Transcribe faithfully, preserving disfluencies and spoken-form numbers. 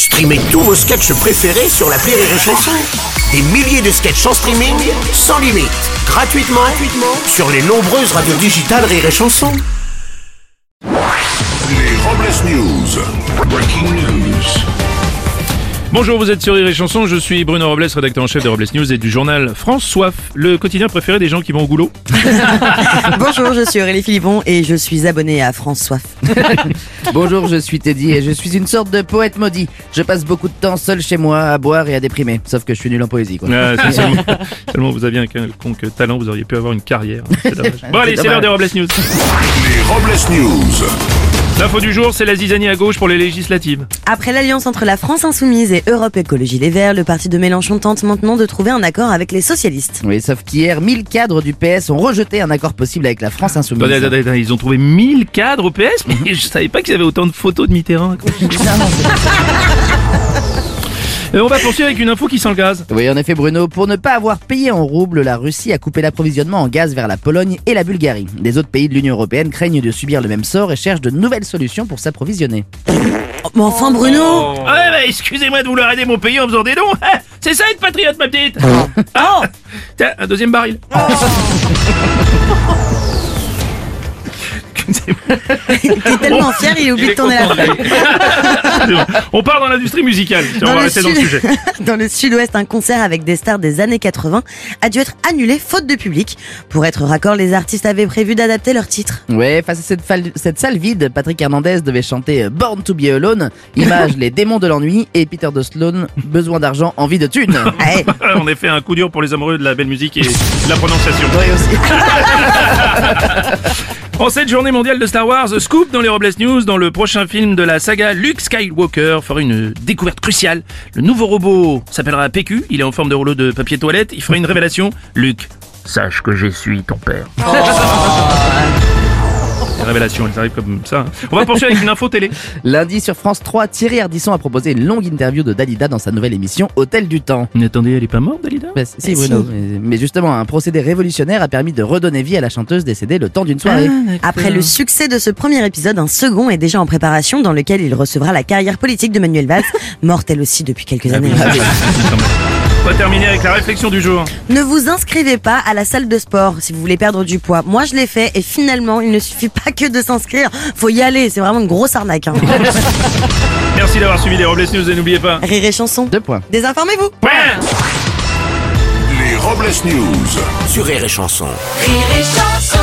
Streamez tous vos sketchs préférés sur l'appli Rire et Chanson. Des milliers de sketchs en streaming, sans limite, gratuitement, gratuitement sur les nombreuses radios digitales Rire et Chanson. Les Robles News. Breaking news. Bonjour, vous êtes sur Rire et Chanson, je suis Bruno Robles, rédacteur en chef des Robles News et du journal France Soif, le quotidien préféré des gens qui vont au goulot. Bonjour, je suis Aurélie Philippon et je suis abonné à France Soif. Bonjour, je suis Teddy et je suis une sorte de poète maudit. Je passe beaucoup de temps seul chez moi à boire et à déprimer. Sauf que je suis nul en poésie, quoi. Ah, c'est seulement, seulement vous aviez un quelconque talent, vous auriez pu avoir une carrière. C'est dommage. Bon allez, c'est l'heure des Robles News. Les Robles News. L'info du jour, c'est la zizanie à gauche pour les législatives. Après l'alliance entre la France Insoumise et Europe Écologie Les Verts, le parti de Mélenchon tente maintenant de trouver un accord avec les socialistes. Oui, sauf qu'hier, mille cadres du P S ont rejeté un accord possible avec la France Insoumise. Attendez, attendez, attendez, ils ont trouvé mille cadres au P S, mais je savais pas qu'ils avaient autant de photos de Mitterrand. Et on va poursuivre avec une info qui sent le gaz. Oui, en effet, Bruno, pour ne pas avoir payé en roubles, la Russie a coupé l'approvisionnement en gaz vers la Pologne et la Bulgarie. Les autres pays de l'Union Européenne craignent de subir le même sort et cherchent de nouvelles solutions pour s'approvisionner. Oh, mais enfin Bruno Oh. Ah ouais, bah, excusez-moi de vouloir aider mon pays en faisant des dons. Ah, c'est ça être patriote, ma petite. Ah. Tiens, un deuxième baril. Il est tellement fier, il oublie de tourner la feuille. On part dans l'industrie musicale, si on va le rester dans le sud- sujet. Dans le sud-ouest, un concert avec des stars des années quatre-vingts a dû être annulé faute de public. Pour être raccord, les artistes avaient prévu d'adapter leur titre. Ouais, face à cette, fal- cette salle vide, Patrick Hernandez devait chanter Born to be Alone, image les démons de l'ennui, et Peter de Sloan, besoin d'argent, envie de thunes. Ouais, En effet, un coup dur pour les amoureux de la belle musique et de la prononciation. Oui, aussi. En cette journée mondiale de Star Wars, scoop dans les Robles News, dans le prochain film de la saga, Luke Skywalker fera une découverte cruciale. Le nouveau robot s'appellera P Q, il est en forme de rouleau de papier toilette, il fera une révélation. Luke, sache que je suis ton père. Les révélations, elles arrivent comme ça. hein. On va poursuivre avec une info télé. Lundi sur France trois, Thierry Ardisson a proposé une longue interview de Dalida dans sa nouvelle émission Hôtel du Temps. Mais attendez, elle est pas morte, Dalida? Bah, si, Eh, Bruno. si. Mais, mais justement, un procédé révolutionnaire a permis de redonner vie à la chanteuse décédée le temps d'une soirée. Après le succès de ce premier épisode, un second est déjà en préparation dans lequel il recevra la carrière politique de Manuel Valls, morte elle aussi depuis quelques années. On va terminer avec la réflexion du jour. Ne vous inscrivez pas à la salle de sport si vous voulez perdre du poids. Moi je l'ai fait et finalement il ne suffit pas que de s'inscrire, faut y aller, c'est vraiment une grosse arnaque. Hein. Merci d'avoir suivi les Robles News et n'oubliez pas... Rire et Chanson, Deux points. désinformez-vous. Les Robles News. Sur Rire et Chanson. Rire et Chanson.